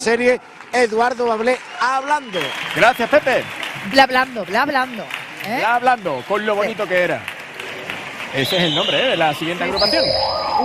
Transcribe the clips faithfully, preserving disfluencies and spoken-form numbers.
Serie Eduardo Bablé hablando. Gracias, Pepe. Bla hablando, bla hablando. ¿eh? Bla hablando, con lo bonito sí. que era. Ese es el nombre ¿eh? de la siguiente sí, agrupación. Sí. Uh.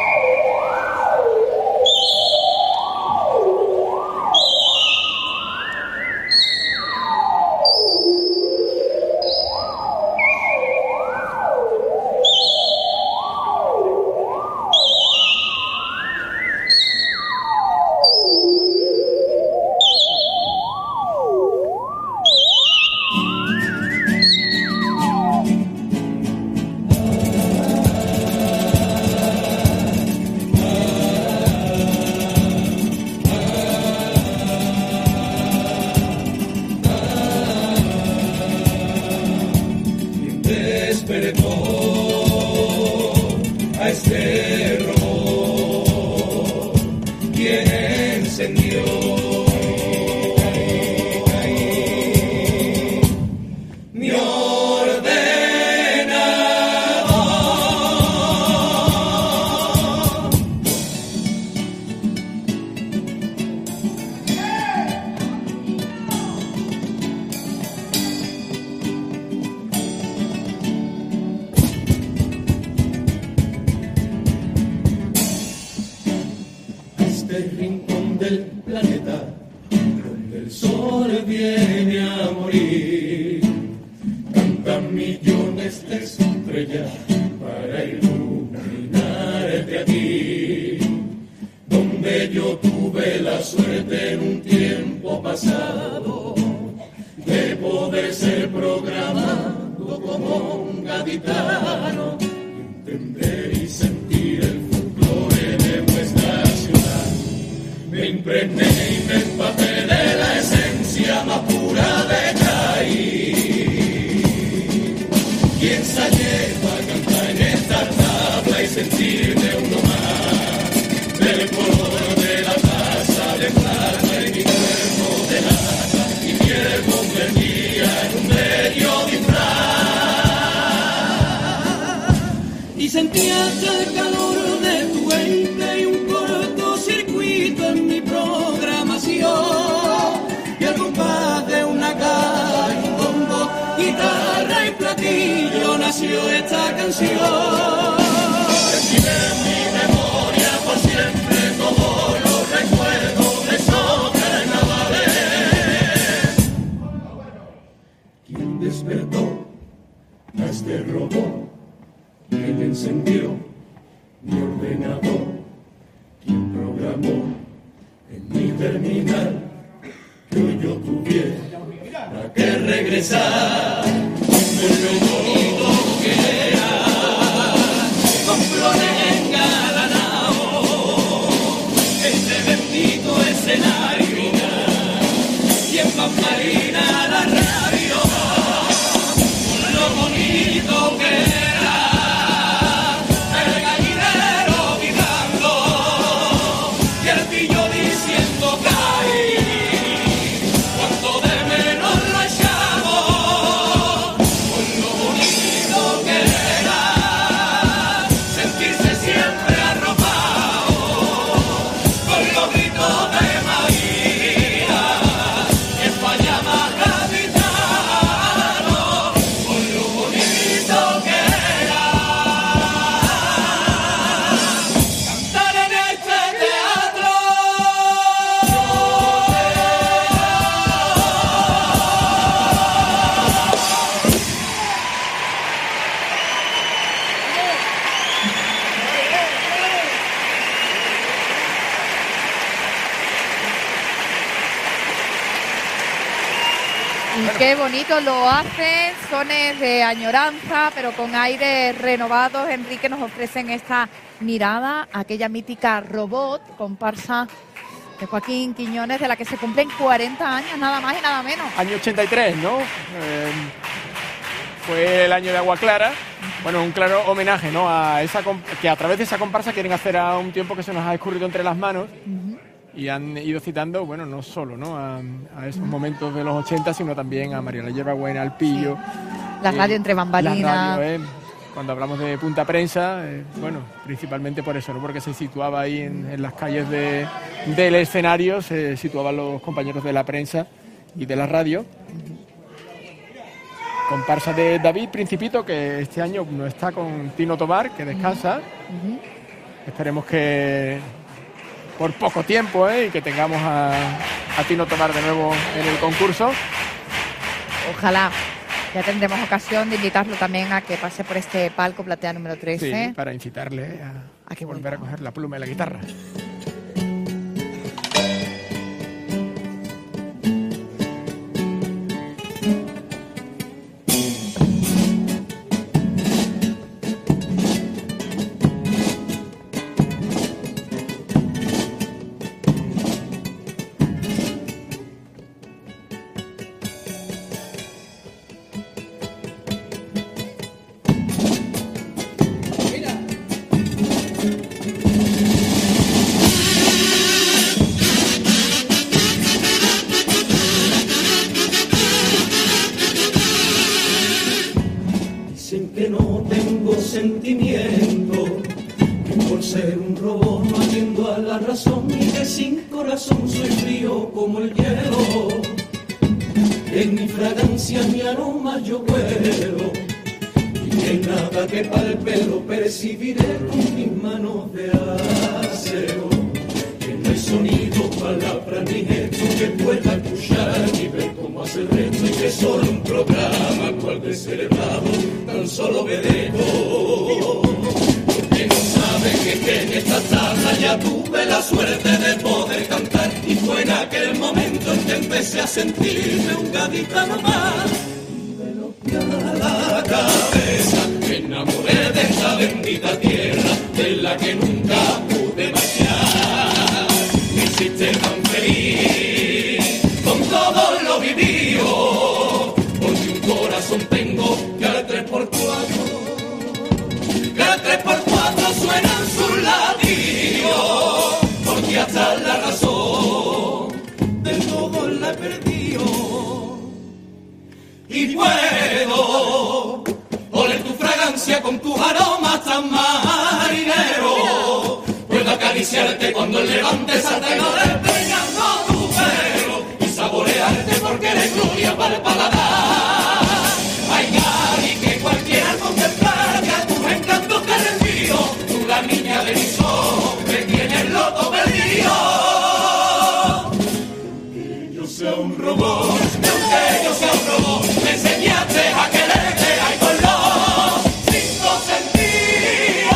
Qué bonito lo hacen, sones de añoranza, pero con aires renovados. Enrique, nos ofrecen esta mirada, aquella mítica Robot, comparsa de Joaquín Quiñones, de la que se cumplen cuarenta años, nada más y nada menos. Año ochenta y tres, ¿no? Eh, fue el año de Agua Clara. Bueno, un claro homenaje, ¿no? A esa que a través de esa comparsa quieren hacer a un tiempo que se nos ha escurrido entre las manos. Uh-huh. Y han ido citando, bueno, no solo ¿no? A, a esos momentos de los ochenta, sino también a María la Hierbabuena, al Pillo. Sí. La radio eh, entre bambalinas. La radio, eh. cuando hablamos de punta prensa, eh, bueno, principalmente por eso, ¿no? Porque se situaba ahí en, en las calles de, del escenario, se situaban los compañeros de la prensa y de la radio. Comparsa de David Principito, que este año no está con Tino Tobar, que descansa. Uh-huh. Esperemos que por poco tiempo, ¿eh? Y que tengamos a, a Tino Tobar de nuevo en el concurso. Ojalá. Ya tendremos ocasión de invitarlo también a que pase por este palco platea número trece. Sí, para incitarle a, a que volver a coger la pluma y la guitarra. Percibiré con mis manos de acero que no hay sonido, palabra ni gesto que pueda escuchar ni ver cómo hace el resto, y que solo un programa cual de celebrado tan solo vedeto. Porque no saben que, que en esta sala ya tuve la suerte de poder cantar, y fue en aquel momento en que empecé a sentirme un gaditano más. Y de los pies a la cabeza me enamoré de esta bendita tierra de la que nunca pude marchar. Me hiciste tan feliz con todo lo vivido, porque un corazón tengo que al tres por cuatro, que al tres por cuatro suenan sus latidos, porque hasta la razón del todo la he perdido. Y puedo oler tu fragancia con tus aromas tan marineros. Puedo acariciarte cuando el levante saltando despeinando tu pelo y saborearte porque eres gloria para el paladar. Ay, Gary, que cualquiera contemplara que a tus encantos te rendido, tú la niña de mis ojos me tienes loco perdido. Que yo sea un robot, que yo sea un robot, me enseñaste a quererte, ay, con los cinco sentidos.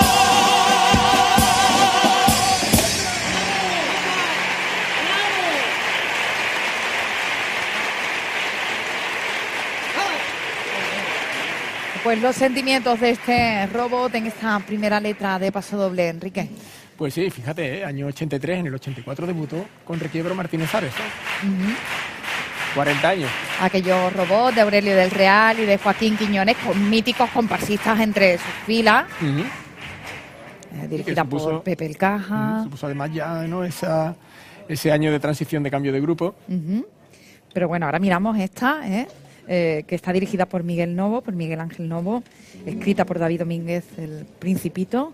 Pues los sentimientos de este robot en esta primera letra de Paso Doble, Enrique. Pues sí, fíjate, ¿eh? Año ochenta y tres, en el ochenta y cuatro debutó con Requiebro Martínez Ares. ¿eh? Uh-huh. cuarenta años. Aquellos robots de Aurelio del Real y de Joaquín Quiñones, con míticos comparsistas entre sus filas. Uh-huh. eh, dirigida supuso, por Pepe el Caja. Uh-huh, supuso además ya, ¿no?, Esa, ese año de transición, de cambio de grupo. Uh-huh. Pero bueno, ahora miramos esta, ¿eh? Eh, que está dirigida por Miguel Novo, por Miguel Ángel Novo, escrita por David Domínguez, el Principito.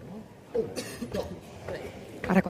Ahora...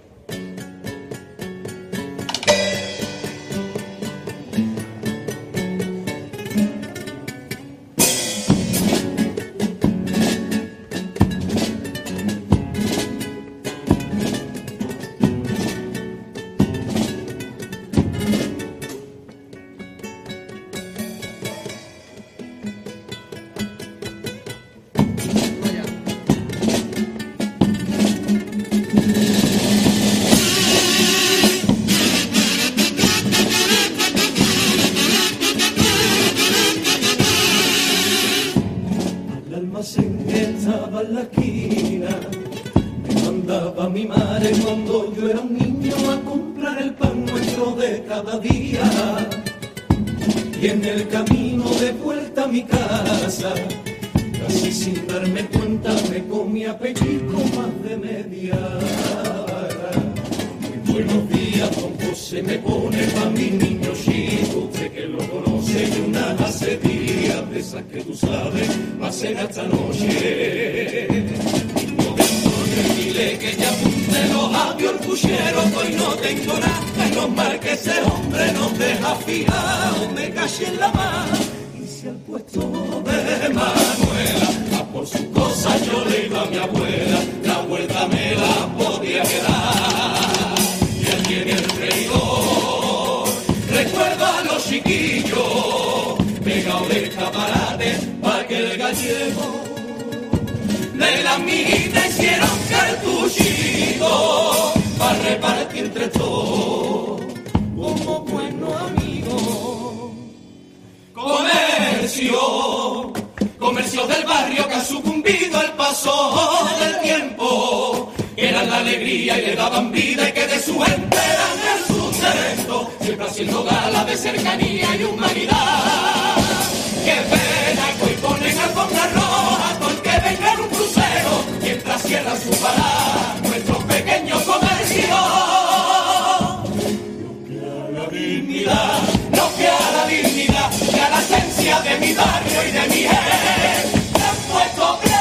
Se me pone pa' mi niño chico, usted que lo conoce de una hace días. cosas que tú sabes, va a ser esta noche. No te antojes, dile que ya apunte los labios el puchero, que hoy no tengo nada, menos mal que ese hombre nos deja fijado, me caché en la mano. Y si al puesto de Manuela, a por sus cosas yo le iba a mi abuela, la vuelta me la podía quedar. Y aquí en el freidor recuerdo a los chiquillos pegado de escaparate pa' que el gallego de la amiguita hicieron cartuchito pa' repartir entre todos como buenos amigos. Comercio, comercio del barrio que ha sucumbido al paso del tiempo, que eran la alegría y le daban vida y que de su gente eran el sustento, siempre haciendo gala de cercanía y humanidad. Qué pena que hoy ponen alfombra roja con que venga en un crucero mientras cierran su parada nuestros pequeños comercios. No queda la dignidad, no queda la dignidad, ya la esencia de mi barrio y de mi gente le han puesto precio.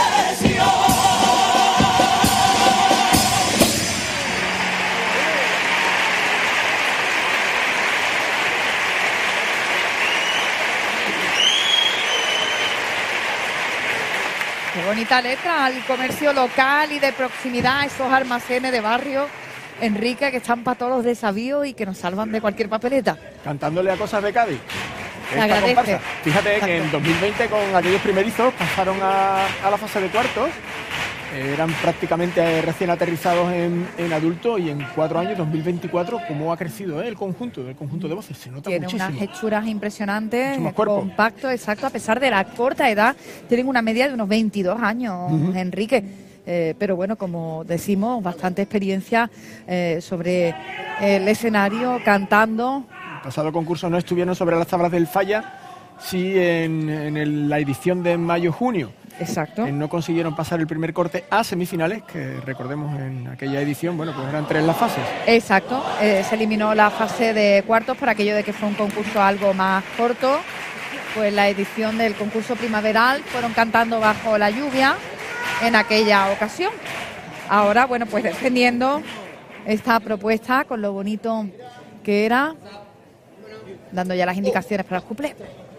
Qué bonita letra al comercio local y de proximidad, esos almacenes de barrio, Enrique, que están para todos los desafíos y que nos salvan de cualquier papeleta. Cantándole a cosas de Cádiz. Se agradece. Comparsa. Fíjate Exacto. que en dos mil veinte con aquellos primerizos pasaron a, a la fase de cuartos. Eran prácticamente recién aterrizados en, en adultos y en cuatro años, dos mil veinticuatro, cómo ha crecido ¿eh? el conjunto, el conjunto de voces, se nota Tiene muchísimo. unas hechuras impresionantes, Mucho más cuerpo. compacto, exacto, a pesar de la corta edad, tienen una media de unos veintidós años, uh-huh. Enrique. Eh, pero bueno, como decimos, bastante experiencia eh, sobre el escenario, cantando. El pasado concurso no estuvieron sobre las tablas del Falla, sí en, en el, la edición de mayo-junio. Exacto. Eh, no consiguieron pasar el primer corte a semifinales, que recordemos en aquella edición, bueno, pues eran tres las fases. Exacto, eh, se eliminó la fase de cuartos por aquello de que fue un concurso algo más corto. Pues la edición del concurso primaveral fueron cantando bajo la lluvia en aquella ocasión. Ahora, bueno, pues defendiendo esta propuesta con lo bonito que era, dando ya las indicaciones para el cuplé.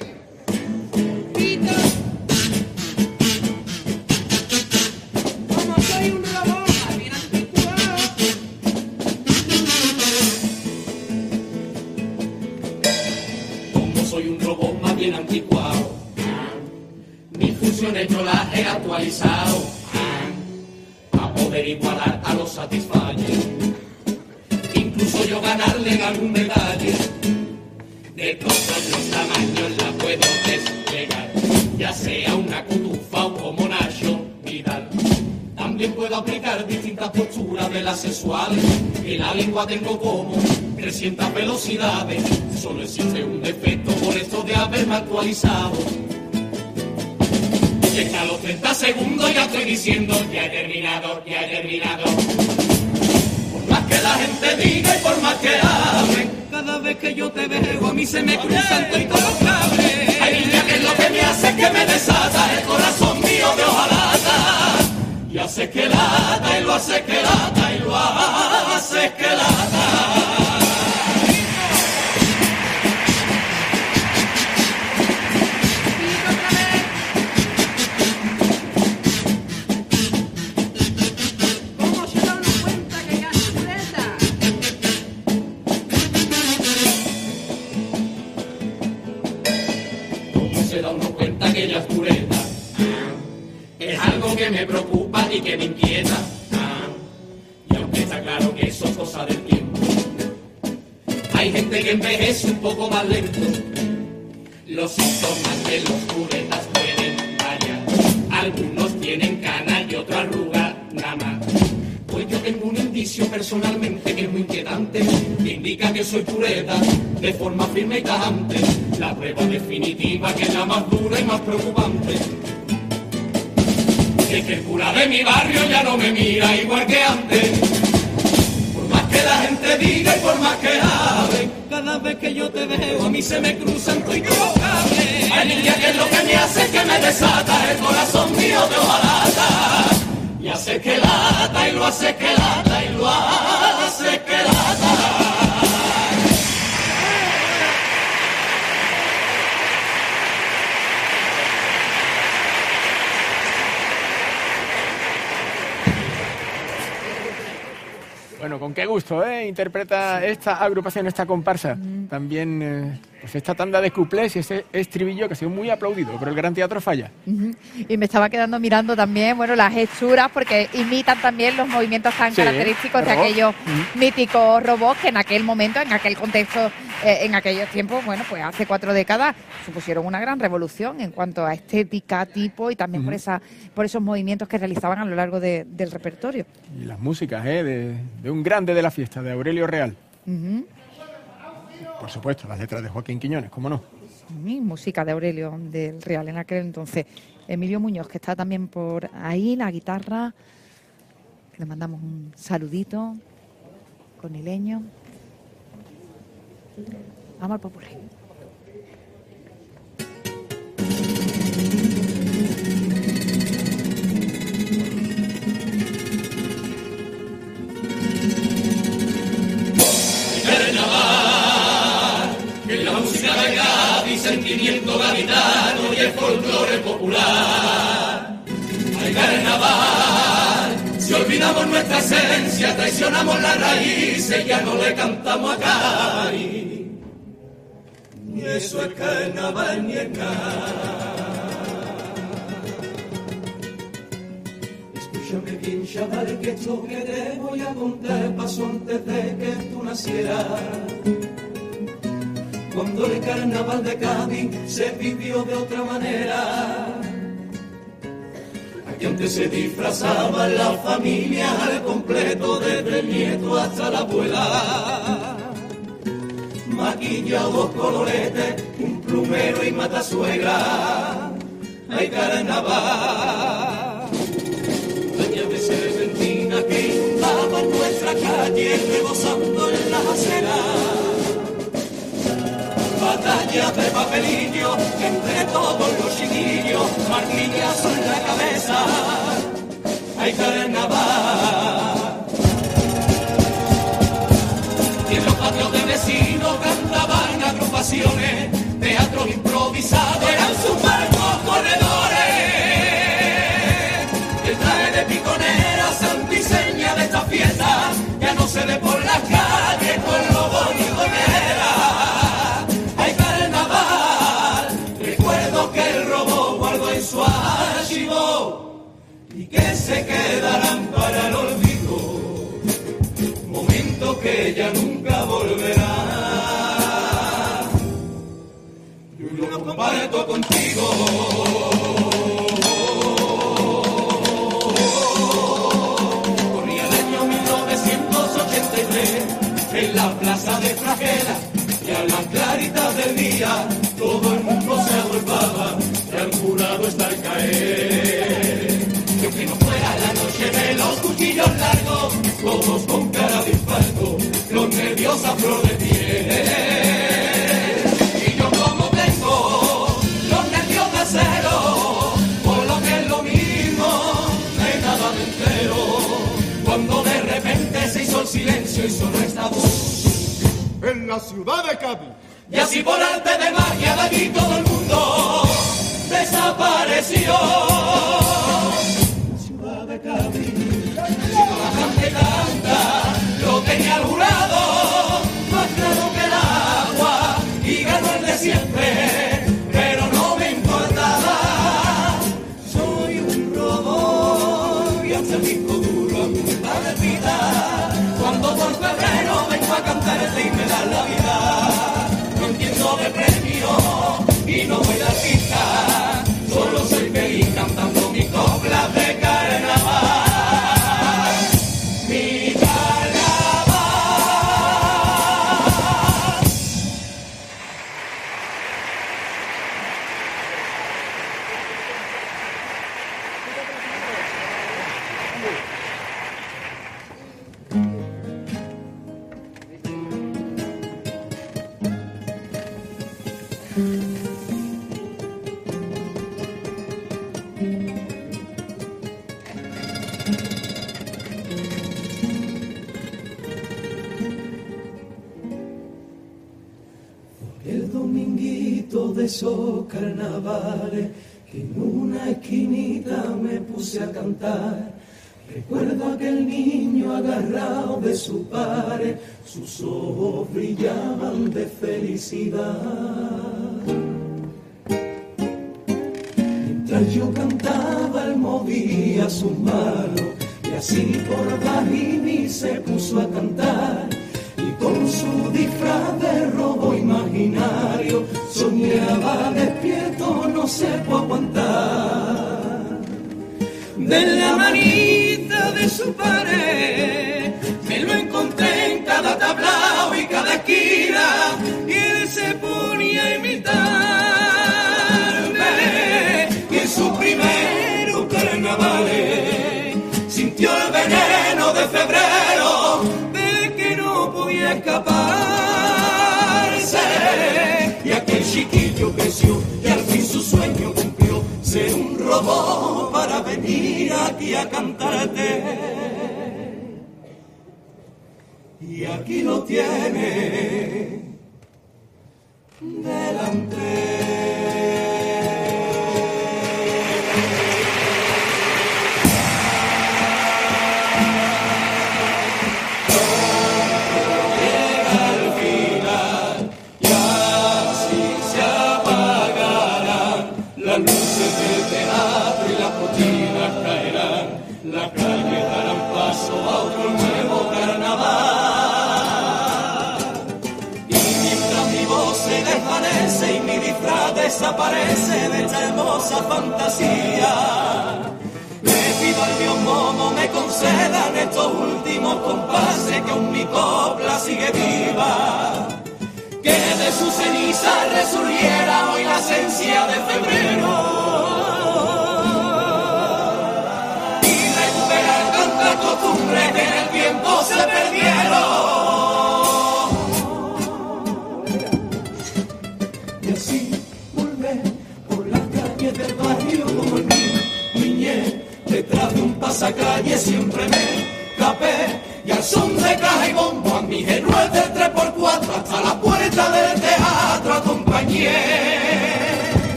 Soy un robot más bien anticuado, mis funciones yo las he actualizado a poder igualar a los Satisfyer, incluso yo ganarle en algún detalle. De todos los tamaños la puedo desplegar, ya sea una cotufa o como Nacho Vidal. También puedo aplicar distintas posturas de las sexuales. En la lengua tengo como trescientas velocidades. Solo existe un defecto por esto de haberme actualizado. Y es que a los treinta segundos ya estoy diciendo ya he terminado, ya he terminado. Por más que la gente diga y por más que hable, cada vez que yo te veo a mí se me cruzan todos los cables. Hay niña que es lo que me hace que me desata el corazón mío de hojalata. Y hace que lata, y lo hace que lata, y lo hace que lata. ¿Cómo se da uno cuenta que ya es chuleta? ¿Cómo se da uno cuenta que ella es pureta? Es algo que me preocupa y que me inquieta. Ah, y aunque está claro que eso es cosa del tiempo, hay gente que envejece un poco más lento. Los síntomas de los puretas pueden variar. Algunos tienen canas y otros arrugas, nada más. Pues yo tengo un indicio personalmente que es muy inquietante, que indica que soy pureta de forma firme y tajante. La prueba definitiva que es la más dura y más preocupante. Es que el cura de mi barrio ya no me mira igual que antes. Por más que la gente diga y por más que hable, cada vez que yo te veo a mí se me cruzan todos los cables. Hay niña que es lo que me desata el corazón mío de hojalata. Y hace que lata, y lo hace que lata, y lo hace que lata. Bueno, con qué gusto, ¿eh? Interpreta esta agrupación, esta comparsa. Mm. También, eh, pues esta tanda de cuplés y ese estribillo que ha sido muy aplaudido, pero el Gran Teatro falla. Uh-huh. Y me estaba quedando mirando también, bueno, las hechuras, porque imitan también los movimientos tan sí, característicos robot. de aquellos uh-huh. míticos robots que en aquel momento, en aquel contexto, eh, en aquellos tiempos, bueno, pues hace cuatro décadas, supusieron una gran revolución en cuanto a estética, tipo y también uh-huh. por esa, por esos movimientos que realizaban a lo largo de, del repertorio. Y las músicas, ¿eh? De, de un grande de la fiesta, de Aurelio Real. Uh-huh. Por supuesto, las letras de Joaquín Quiñones, ¿cómo no? Sí, música de Aurelio del Real en aquel entonces. Emilio Muñoz, que está también por ahí, la guitarra. Le mandamos un saludito, cornileño. Vamos al popurrí. Sentimiento gaditano y el folclore popular. Hay carnaval, si olvidamos nuestra esencia, traicionamos las raíces, ya no le cantamos a Cari. Ni eso es carnaval ni es nada. Escúchame bien, chaval, que esto que te voy a contar pasó antes de que tú nacieras. Cuando el carnaval de Cádiz se vivió de otra manera. Aquí antes se disfrazaba la familia al completo, desde el nieto hasta la abuela. Maquillados coloretes, un plumero y matasuegra. Hay carnaval. Añade serpentina que inundaba nuestra calle, rebosando en las aceras. Batallas de papelillo entre todos los chiquillos, martillazo en la cabeza, hay carnaval. Y en los patios de vecinos cantaban agrupaciones, teatros improvisados, eran sus barcos corredores. El traje de piconera, santiseña de esta fiesta, ya no se ve por las calles con lobos ni gonera. Su archivo y que se quedarán para el olvido, momento que ya nunca volverá. Yo lo comparto contigo. Corría el año mil novecientos ochenta y tres en la plaza de Fragela y a las claritas del día todo el mundo se agolpaba. Al jurado está al caer. Y aunque no fuera la noche de los cuchillos largos, todos con cara de infarto, los nervios a flor de piel. Y yo como tengo los nervios de acero, por lo que es lo mismo, de nada me entero. Cuando de repente se hizo el silencio y sonó esta voz. En la ciudad de Cádiz. Y así por arte de magia de allí todo el mundo desapareció. La ciudad de Cádiz, si toda la gente canta, lo tenía al jurado, más claro que el agua, y ganó el de siempre, pero no me importaba. Soy un robot y hace el disco duro a mi mitad de vida. Cuando por febrero vengo a cantarte y me da la vida, no entiendo de premio y no voy de artista, solo soy feliz cantando mi copla de carnaval. Mi carnaval. el dominguito de esos carnavales, que en una esquinita me puse a cantar. Recuerdo aquel niño agarrado de su padre, sus ojos brillaban de felicidad. Mientras yo cantaba, él movía sus manos, y así por Bajini se puso a cantar. Y con su disfraz de robo imaginario, soñaba despierto, no se puede aguantar. De la manita de su padre, me lo encontré en cada tablao y cada esquina, y él se ponía a imitarme. Y en su primero carnaval sintió el veneno de febrero, de que no podía escaparse. Y aquel chiquillo creció y al fin su sueño cumplió, ser un robot para venir aquí a cantarte. Y aquí lo tiene delante. Las luces del teatro y las cortinas caerán, las calles darán paso a otro nuevo carnaval. Y mientras mi voz se desvanece y mi disfraz desaparece de esta hermosa fantasía, le pido al Dios Momo me concedan estos últimos compases, que aún mi copla sigue viva. Que de su ceniza resurgiera hoy la esencia de febrero.